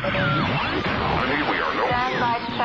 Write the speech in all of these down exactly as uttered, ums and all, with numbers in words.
Honey, we are no... Stand by to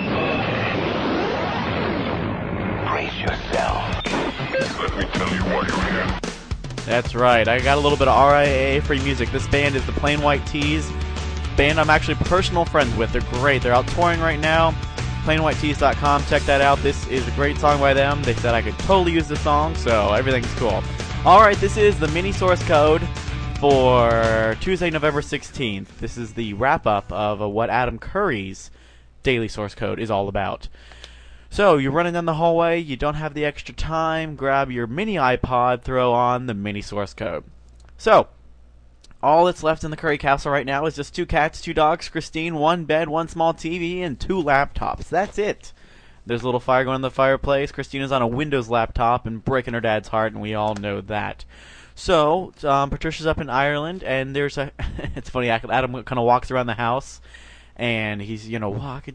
transmit. Brace yourself. Let me tell you why you're here. That's right. I got a little bit of R I A A free music. This band is the Plain White T's. Band I'm actually personal friends with. They're great. They're out touring right now. plain white tees dot com. Check that out. This is a great song by them. They said I could totally use the song, so everything's cool. All right, this is the mini source code for Tuesday, November sixteenth. This is the wrap-up of uh, what Adam Curry's daily source code is all about. So, you're running down the hallway, you don't have the extra time, grab your mini iPod, throw on the mini source code. So, all that's left in the Curry Castle right now is just two cats, two dogs, Christine, one bed, one small T V, and two laptops. That's it. There's a little fire going in the fireplace. Christina's on a Windows laptop and breaking her dad's heart, and we all know that. So, um, Patricia's up in Ireland, and there's a... it's funny, Adam kind of walks around the house, and he's, you know, walking,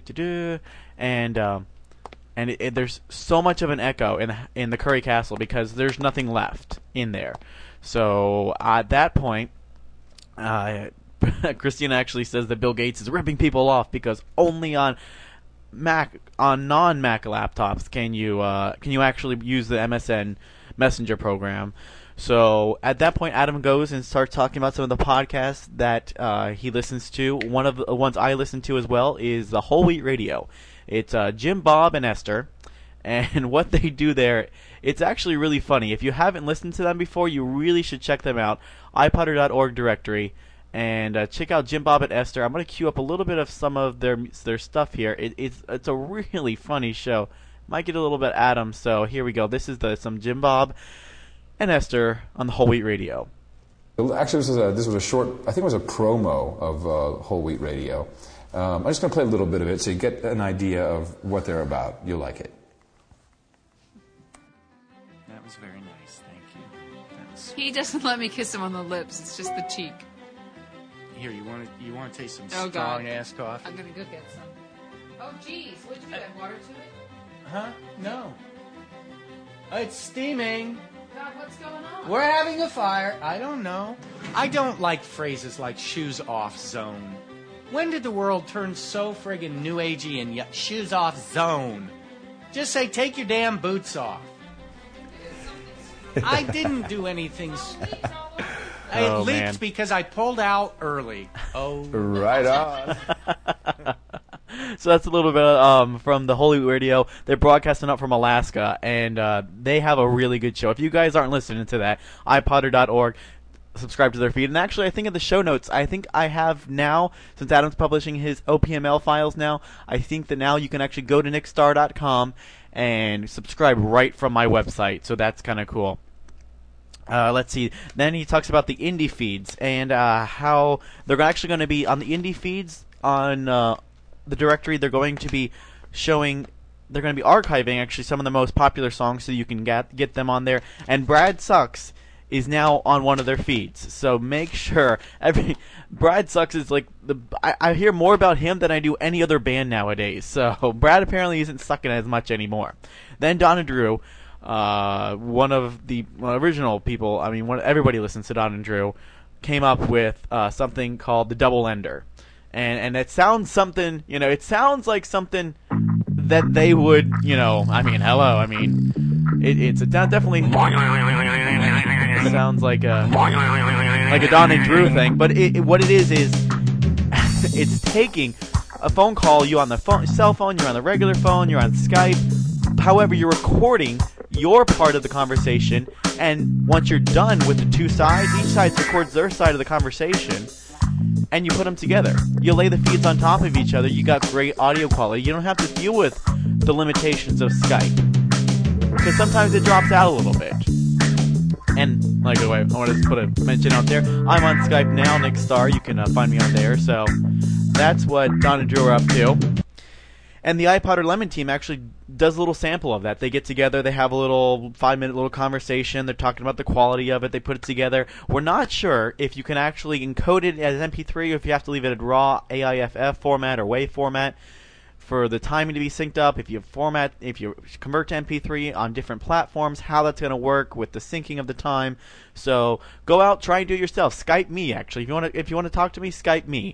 and... Um, And it, it, there's so much of an echo in in the Curry Castle because there's nothing left in there. So at that point, uh, Christina actually says that Bill Gates is ripping people off because only on Mac on non-Mac laptops can you uh, can you actually use the M S N Messenger program. So at that point, Adam goes and starts talking about some of the podcasts that uh, he listens to. One of the ones I listen to as well is the Whole Wheat Radio. It's uh, Jim, Bob, and Esther, and what they do there, it's actually really funny. If you haven't listened to them before, you really should check them out. i podder dot org directory, and uh, check out Jim, Bob, and Esther. I'm going to queue up a little bit of some of their their stuff here. It, it's it's a really funny show. Might get a little bit Adam, so here we go. This is the some Jim, Bob, and Esther on the Whole Wheat Radio. Actually, this was a, this was a short, I think it was a promo of uh, Whole Wheat Radio. Um, I'm just going to play a little bit of it so you get an idea of what they're about. You'll like it. That was very nice, thank you. That was... He doesn't let me kiss him on the lips. It's just the cheek. Here, you want to you want to taste some Oh, God. strong ass coffee? I'm gonna go get some. Oh, jeez. What'd you do? Add water to it? Huh? No. It's steaming. God, what's going on? We're having a fire. I don't know. I don't like phrases like shoes off zone. When did the world turn so friggin' new agey and yet shoes off zone? Just say take your damn boots off. I didn't do anything. S- it Oh, leaked man. because I pulled out early. Oh, Right on. So that's a little bit um, from the Holy Radio. They're broadcasting up from Alaska, and uh, they have a really good show. If you guys aren't listening to that, i podder dot org. Subscribe to their feed. And actually, I think in the show notes, I think I have now, since Adam's publishing his O P M L files now, I think that now you can actually go to nick star dot com and subscribe right from my website. So that's kind of cool. Uh, let's see. Then he talks about the indie feeds and uh, how they're actually going to be on the indie feeds on uh, the directory. They're going to be showing. They're going to be archiving actually some of the most popular songs so you can get get them on there. And Brad Sucks is now on one of their feeds, so make sure every Brad Sucks is like the I, I hear more about him than I do any other band nowadays. So Brad apparently isn't sucking as much anymore. Then Donna Drew, uh, one of the well, original people. I mean, one, everybody listens to Donna Drew. Came up with uh, something called the Double Ender, and and it sounds something. You know, it sounds like something that they would. You know, I mean, hello. I mean, it, it's a, definitely. It sounds like a like a Don and Drew thing, but it, it, what it is is it's taking a phone call. You on the phone, cell phone, you're on the regular phone, you're on Skype. However, you're recording your part of the conversation, and once you're done with the two sides, each side records their side of the conversation, and you put them together. You lay the feeds on top of each other. You got great audio quality. You don't have to deal with the limitations of Skype because sometimes it drops out a little bit. And, like, oh, wait, I want to put a mention out there. I'm on Skype now, Nick Star. You can uh, find me on there. So that's what Don and Drew are up to. And the iPod or Lemon team actually does a little sample of that. They get together. They have a little five-minute little conversation. They're talking about the quality of it. They put it together. We're not sure if you can actually encode it as M P three or if you have to leave it at RAW, A I F F format, or WAV format for the timing to be synced up. If you format, if you convert to M P three on different platforms, how that's going to work with the syncing of the time. So go out, try and do it yourself. Skype me, actually. If you want to, if you want to talk to me, Skype me.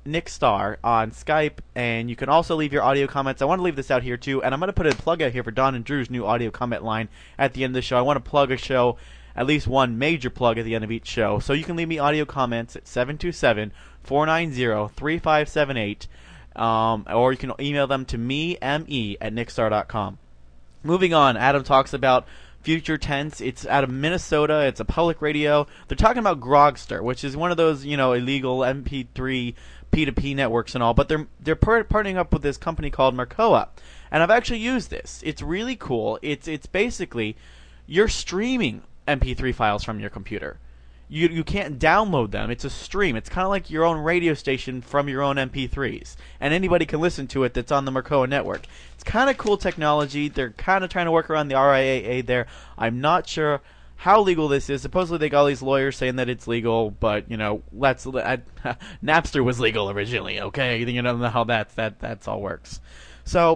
Nick Star on Skype, and you can also leave your audio comments. I want to leave this out here too, and I'm going to put a plug out here for Don and Drew's new audio comment line at the end of the show. I want to plug a show, at least one major plug at the end of each show. So you can leave me audio comments at seven two seven, four nine zero, three five seven eight, um, or you can email them to me, me, at nickstar dot com. Moving on, Adam talks about Future Tense. It's out of Minnesota. It's a public radio. They're talking about Grogster, which is one of those, you know, illegal M P three P two P networks and all. But they're they're par- partnering up with this company called Mercoa, and I've actually used this. It's really cool. It's it's basically you're streaming M P three files from your computer. You you can't download them. It's a stream. It's kind of like your own radio station from your own M P threes, and anybody can listen to it that's on the Mercoa network. It's kind of cool technology. They're kind of trying to work around the R I A A there. I'm not sure how legal this is. Supposedly they got all these lawyers saying that it's legal, but you know, let's I, Napster was legal originally. Okay, you don't know how that that that's all works. So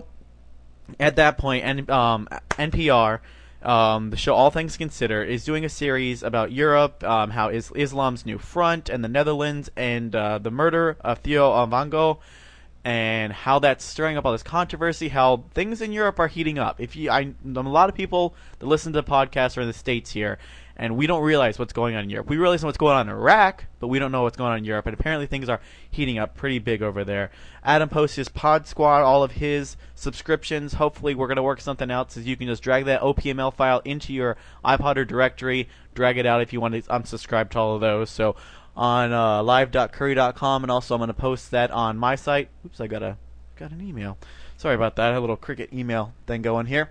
at that point, N, um, N P R. Um, the show All Things Considered is doing a series about Europe, um, how is Islam's new front, and the Netherlands, and uh, the murder of Theo Avango, and how that's stirring up all this controversy, how things in Europe are heating up. If you, I, a lot of people that listen to the podcast are in the States here, and we don't realize what's going on in Europe. We realize what's going on in Iraq, but we don't know what's going on in Europe, and apparently things are heating up pretty big over there. Adam posts his Pod Squad, all of his subscriptions. Hopefully we're going to work something out so you can just drag that O P M L file into your iPod directory, drag it out if you want to unsubscribe to all of those. So on uh, live dot curry dot com, and also I'm going to post that on my site. Oops, I got a got an email. Sorry about that. I had a little Cricket email thing going here.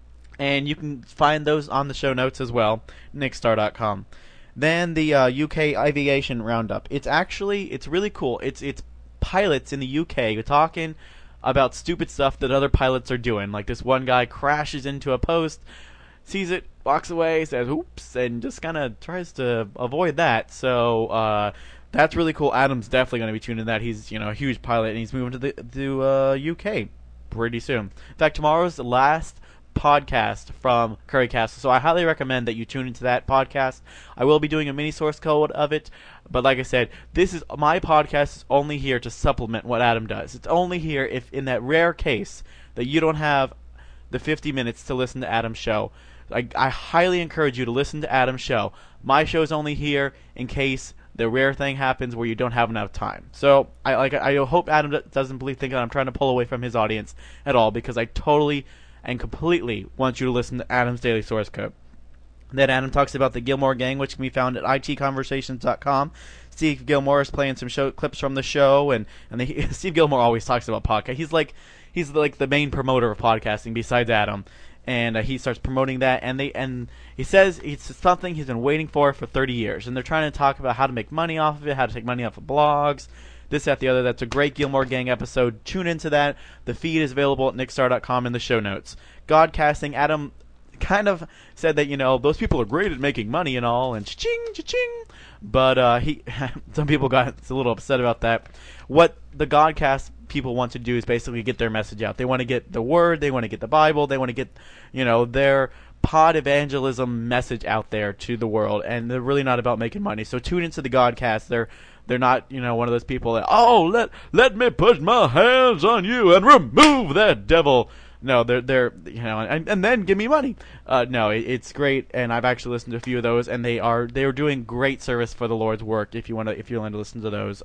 And you can find those on the show notes as well, nickstar dot com. Then the uh, U K Aviation Roundup. It's actually, it's really cool. It's it's pilots in the U K talking about stupid stuff that other pilots are doing. Like this one guy crashes into a post, sees it, walks away, says oops, and just kind of tries to avoid that. So uh, that's really cool. Adam's definitely going to be tuning in that. He's, you know, a huge pilot, and he's moving to the to uh, U K pretty soon. In fact, tomorrow's the last podcast from Curry Castle, so I highly recommend that you tune into that podcast. I will be doing a mini source code of it, but like I said, this is my podcast is only here to supplement what Adam does. It's only here if in that rare case that you don't have the fifty minutes to listen to Adam's show. I, I highly encourage you to listen to Adam's show. My show's only here in case the rare thing happens where you don't have enough time. So I like I hope Adam doesn't believe think that I'm trying to pull away from his audience at all, because I totally and completely want you to listen to Adam's Daily Source Code. Then Adam talks about the Gilmore Gang, which can be found at I T conversations dot com. Steve Gilmore is playing some show clips from the show, and and they, Steve Gilmore always talks about podcast. He's like he's like the main promoter of podcasting besides Adam, and uh, he starts promoting that. And they and he says it's something he's been waiting for for thirty years, and they're trying to talk about how to make money off of it, how to take money off of blogs. This, that, the other. That's a great Gilmore Gang episode. Tune into that. The feed is available at nickstar dot com in the show notes. Godcasting, Adam kind of said that, you know, those people are great at making money and all, and cha-ching, cha-ching. But uh, he, some people got a little upset about that. What the Godcast people want to do is basically get their message out. They want to get the word. They want to get the Bible. They want to get, you know, their pod evangelism message out there to the world, and they're really not about making money. So tune into the Godcast. They're They're not, you know, one of those people that, oh, let let me put my hands on you and remove that devil. No, they're they're you know, and, and then give me money. Uh, no, it, it's great, and I've actually listened to a few of those, and they are they are doing great service for the Lord's work. If you want to, if you want to listen to those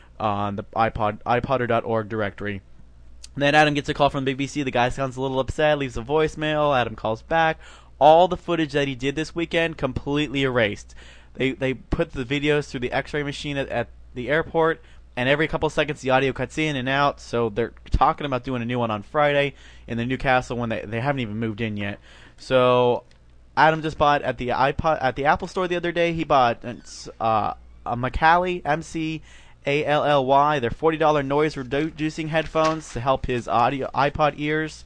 on the iPod iPodder dot org directory. And then Adam gets a call from the B B C. The guy sounds a little upset, leaves a voicemail. Adam calls back. All the footage that he did this weekend completely erased. They they put the videos through the X-ray machine at, at the airport, and every couple of seconds the audio cuts in and out. So they're talking about doing a new one on Friday in the Newcastle when they they haven't even moved in yet. So Adam just bought at the iPod at the Apple Store the other day. He bought uh, a Macally M C A L L Y. They're forty dollars noise reducing headphones to help his audio iPod ears.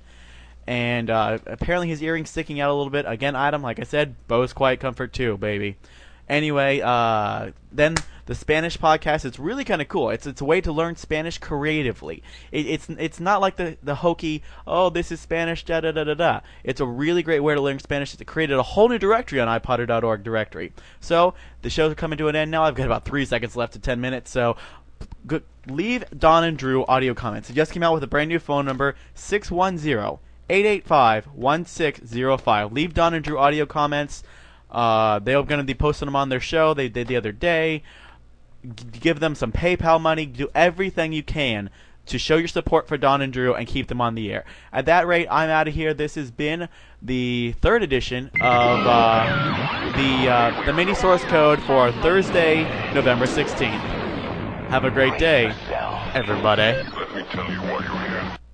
And uh, apparently his earring's sticking out a little bit. Again, Adam, like I said, Bose Quiet Comfort two, baby. Anyway, uh, then the Spanish podcast. It's really kind of cool. It's it's a way to learn Spanish creatively. It, it's it's not like the the hokey, oh, this is Spanish, da da da da da. It's a really great way to learn Spanish. It's created a whole new directory on i podder dot org directory. So the shows are coming to an end now. I've got about three seconds left to ten minutes. So Go, leave Don and Drew audio comments. It just came out with a brand new phone number, six one zero, eight eight five, one six zero five. Leave Don and Drew audio comments. Uh, they're going to be posting them on their show. They did the other day. G- give them some PayPal money. Do everything you can to show your support for Don and Drew and keep them on the air. At that rate, I'm out of here. This has been the third edition of uh, the uh, the mini source code for Thursday, November sixteenth. Have a great day, everybody. Let me tell you why you're here.